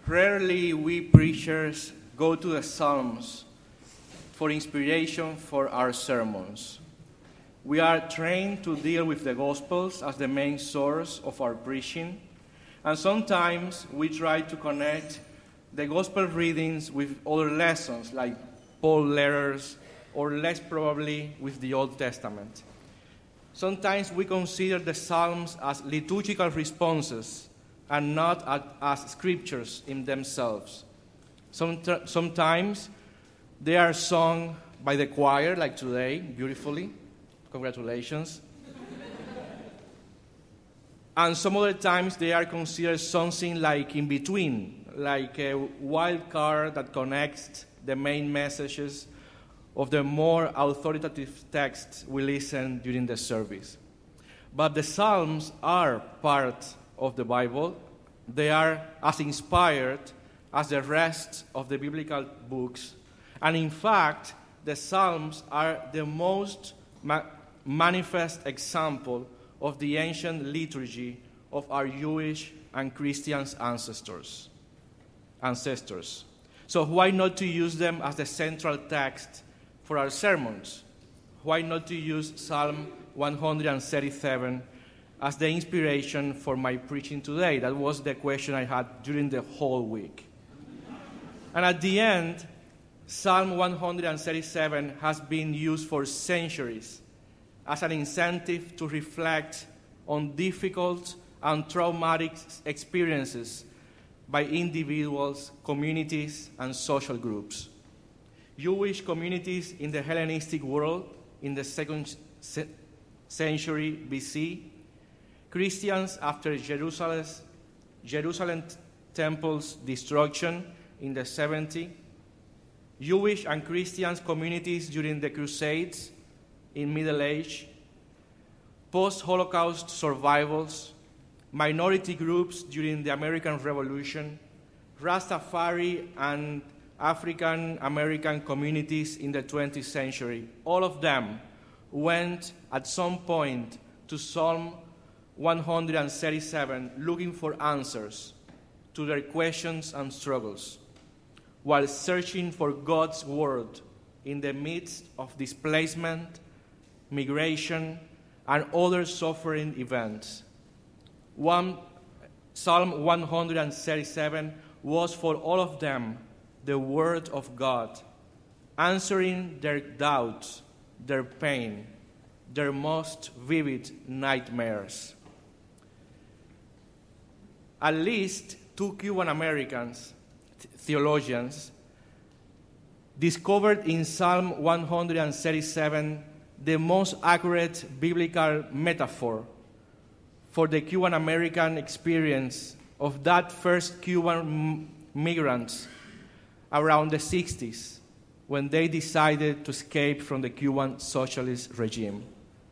Rarely we preachers go to the Psalms for inspiration for our sermons. We are trained to deal with the Gospels as the main source of our preaching, and sometimes we try to connect the Gospel readings with other lessons like Paul letters, or less probably with the Old Testament. Sometimes we consider the Psalms as liturgical responses and not as scriptures in themselves. Sometimes they are sung by the choir, like today, beautifully. Congratulations. And some other times they are considered something like in between, like a wild card that connects the main messages of the more authoritative texts we listen during the service. But the Psalms are part of the Bible. They are as inspired as the rest of the biblical books. And in fact, the Psalms are the most manifest example of the ancient liturgy of our Jewish and Christian ancestors. So why not to use them as the central text for our sermons? Why not to use Psalm 137 as the inspiration for my preaching today? That was the question I had during the whole week. And at the end, Psalm 137 has been used for centuries as an incentive to reflect on difficult and traumatic experiences by individuals, communities, and social groups. Jewish communities in the Hellenistic world in the 2nd century BC, Christians after Jerusalem temple's destruction in the 70s, Jewish and Christian communities during the Crusades in Middle Age, post-Holocaust survivals, minority groups during the American Revolution, Rastafari and African American communities in the 20th century. All of them went at some point to Psalm 137 looking for answers to their questions and struggles, while searching for God's word in the midst of displacement, migration, and other suffering events. Psalm 137 was for all of them the word of God, answering their doubts, their pain, their most vivid nightmares. At least 2 Cuban Americans, theologians, discovered in Psalm 137 the most accurate biblical metaphor for the Cuban American experience of that first Cuban migrants around the 60s when they decided to escape from the Cuban socialist regime.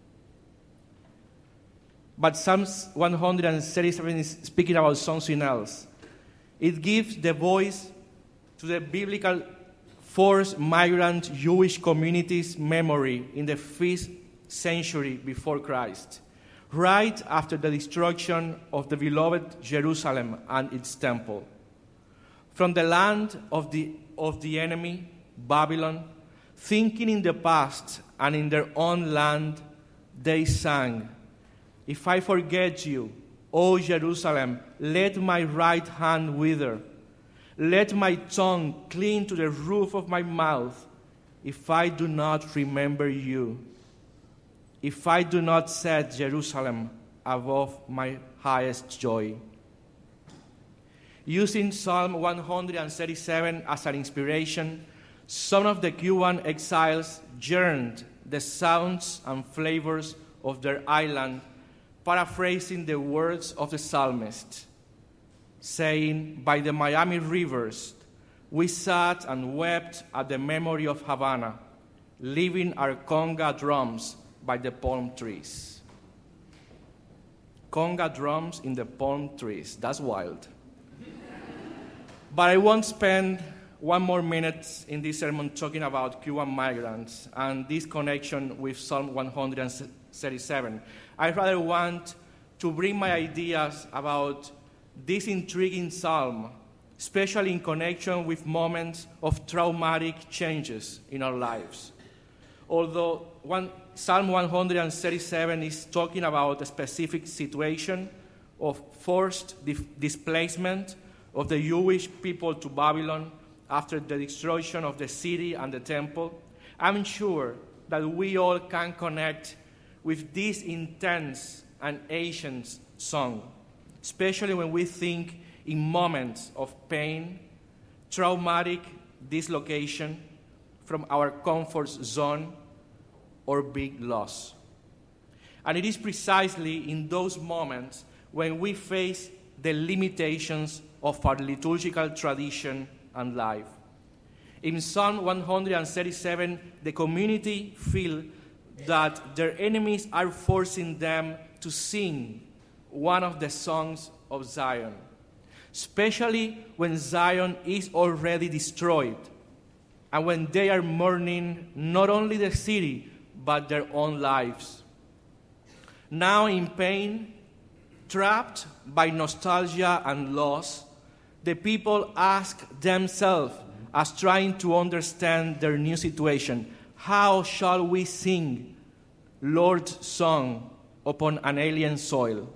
But Psalm 137 is speaking about something else. It gives the voice to the biblical forced migrant Jewish community's memory in the 5th century before Christ, right after the destruction of the beloved Jerusalem and its temple. From the land of the enemy, Babylon, thinking in the past and in their own land, they sang, "If I forget you, O Jerusalem, let my right hand wither. Let my tongue cling to the roof of my mouth if I do not remember you. If I do not set Jerusalem above my highest joy." Using Psalm 137 as an inspiration, some of the Cuban exiles yearned the sounds and flavors of their island, paraphrasing the words of the psalmist, saying, "By the Miami rivers, we sat and wept at the memory of Havana, leaving our conga drums by the palm trees." Conga drums in the palm trees. That's wild. But I won't spend one more minute in this sermon talking about Cuban migrants and this connection with Psalm 137. I rather want to bring my ideas about this intriguing psalm especially in connection with moments of traumatic changes in our lives. Although Psalm 137 is talking about a specific situation of forced displacement of the Jewish people to Babylon after the destruction of the city and the temple, I'm sure that we all can connect with this intense and ancient song, especially when we think in moments of pain, traumatic dislocation from our comfort zone, or big loss. And it is precisely in those moments when we face the limitations of our liturgical tradition and life. In Psalm 137, the community feel that their enemies are forcing them to sing one of the songs of Zion, especially when Zion is already destroyed and when they are mourning not only the city, but their own lives. Now in pain, trapped by nostalgia and loss, the people ask themselves, as trying to understand their new situation, how shall we sing Lord's song upon an alien soil?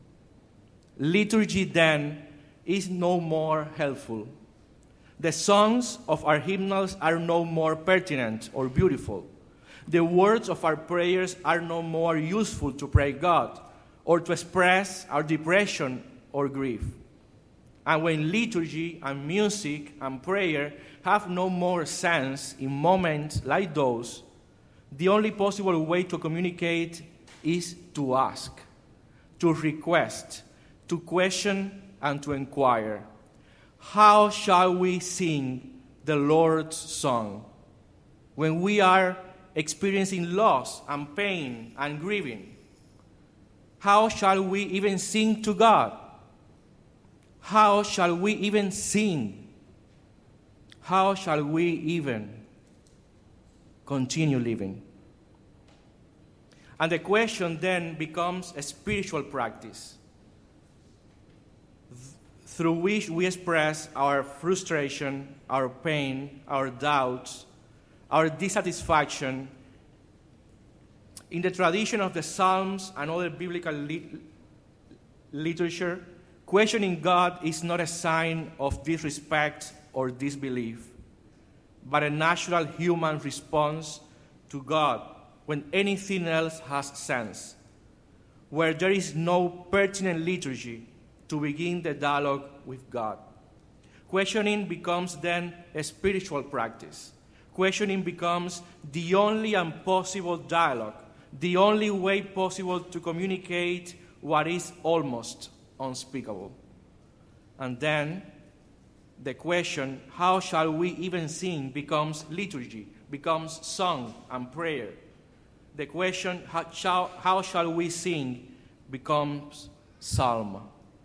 Liturgy then is no more helpful. The songs of our hymnals are no more pertinent or beautiful. The words of our prayers are no more useful to pray God or to express our depression or grief. And when liturgy and music and prayer have no more sense in moments like those, the only possible way to communicate is to ask, to request, to question, and to inquire. How shall we sing the Lord's song when we are experiencing loss and pain and grieving? How shall we even sing to God? How shall we even sing? How shall we even continue living? And the question then becomes a spiritual practice through which we express our frustration, our pain, our doubts, our dissatisfaction. In the tradition of the Psalms and other biblical literature, questioning God is not a sign of disrespect or disbelief, but a natural human response to God when anything else has sense, where there is no pertinent liturgy to begin the dialogue with God. Questioning becomes then a spiritual practice. Questioning becomes the only and possible dialogue, the only way possible to communicate what is almost unspeakable. And then the question, how shall we even sing, becomes liturgy, becomes song and prayer. The question, how shall we sing, becomes psalm.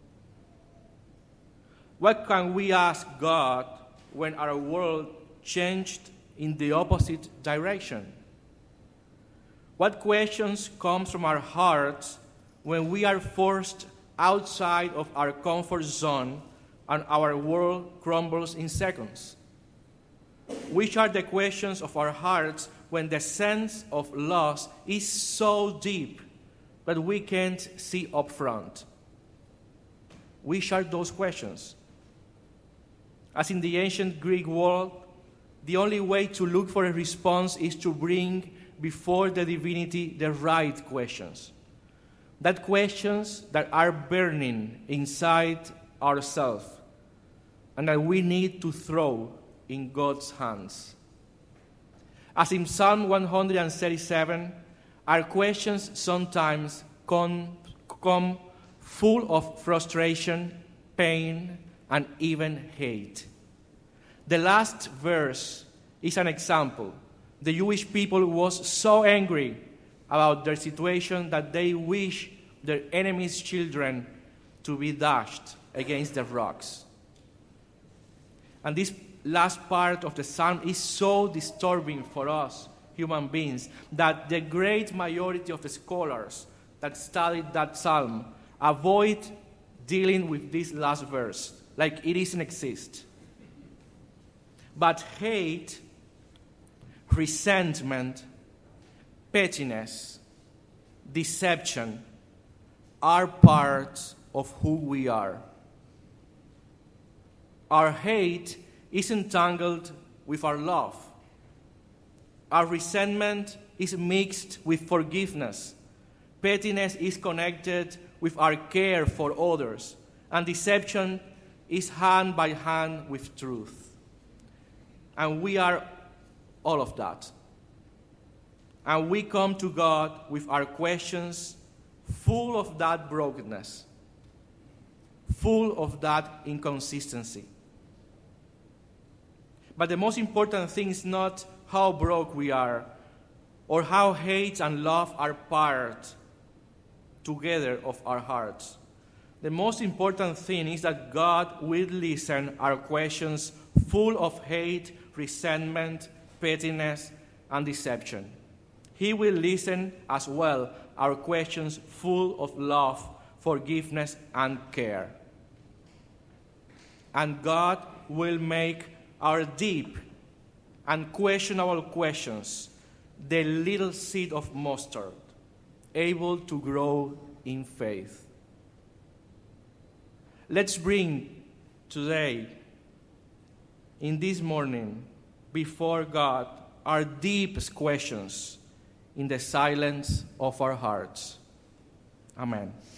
What can we ask God when our world changed in the opposite direction? What questions come from our hearts when we are forced outside of our comfort zone and our world crumbles in seconds? Which are the questions of our hearts when the sense of loss is so deep that we can't see up front? Which are those questions? As in the ancient Greek world, the only way to look for a response is to bring before the divinity the right questions. That questions that are burning inside ourselves and that we need to throw in God's hands. As in Psalm 137, our questions sometimes come full of frustration, pain, and even hate. The last verse is an example. The Jewish people was so angry about their situation that they wish their enemies' children to be dashed against the rocks. And this last part of the psalm is so disturbing for us human beings that the great majority of the scholars that studied that psalm avoid dealing with this last verse like it doesn't exist. But hate, resentment, pettiness, deception are parts of who we are. Our hate is entangled with our love. Our resentment is mixed with forgiveness. Pettiness is connected with our care for others. And deception is hand by hand with truth. And we are all of that. And we come to God with our questions full of that brokenness, full of that inconsistency. But the most important thing is not how broke we are or how hate and love are part together of our hearts. The most important thing is that God will listen our questions full of hate, resentment, pettiness, and deception. He will listen as well our questions full of love, forgiveness, and care. And God will make our deep and questionable questions the little seed of mustard, able to grow in faith. Let's bring today, in this morning, before God, our deepest questions in the silence of our hearts. Amen.